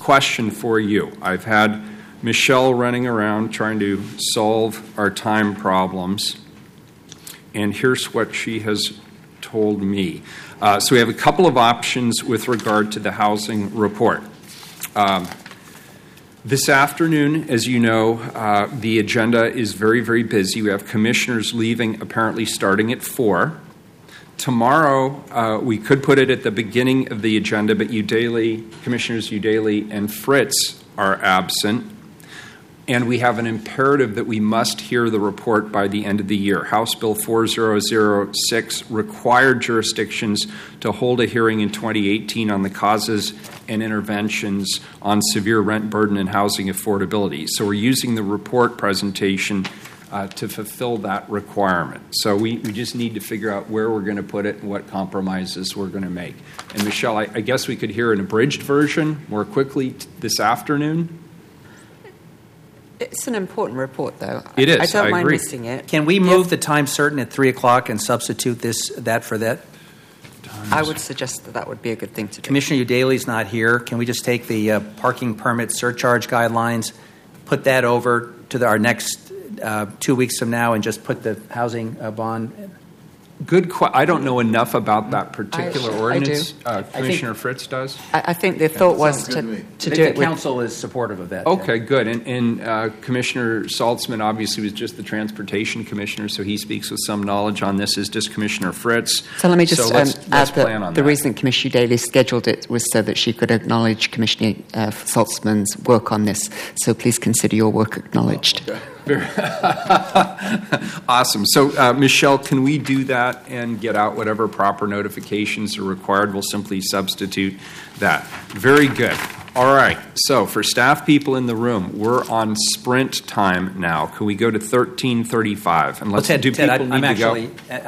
question for you. I've had Michelle running around trying to solve our time problems, and here's what she has told me. So we have a couple of options with regard to the housing report. This afternoon, as you know, the agenda is very, very busy. We have commissioners leaving apparently starting at 4. Tomorrow, we could put it at the beginning of the agenda, but Commissioners Udaley and Fritz are absent. And we have an imperative that we must hear the report by the end of the year. House Bill 4006 required jurisdictions to hold a hearing in 2018 on the causes and interventions on severe rent burden and housing affordability. So we're using the report presentation to fulfill that requirement. So we just need to figure out where we're going to put it and what compromises we're going to make. And Michelle, I guess we could hear an abridged version more quickly this afternoon. It's an important report, though. It is. I don't mind agree. missing it. Can we move the time certain at 3 o'clock and substitute that for that? I would suggest that would be a good thing to do. Commissioner Udaley's not here. Can we just take the parking permit surcharge guidelines, put that over to our next 2 weeks from now, and just put the housing bond? Good. I don't know enough about that particular ordinance. I do. Commissioner Fritz does. I think the thought was to do The it with... council is supportive of that. Okay, good. And Commissioner Saltzman obviously was just the Transportation Commissioner, so he speaks with some knowledge on this, as does Commissioner Fritz. So let me just let's add plan on that the that. reason Commissioner Daly scheduled it was so that she could acknowledge Commissioner Saltzman's work on this. So please consider your work acknowledged. Awesome. So, Michelle, can we do that and get out whatever proper notifications are required? We'll simply substitute that. Very good. All right. So, for staff people in the room, we're on sprint time now. Can we go to 13:35? And let's Ted, do people I'm need to go? actually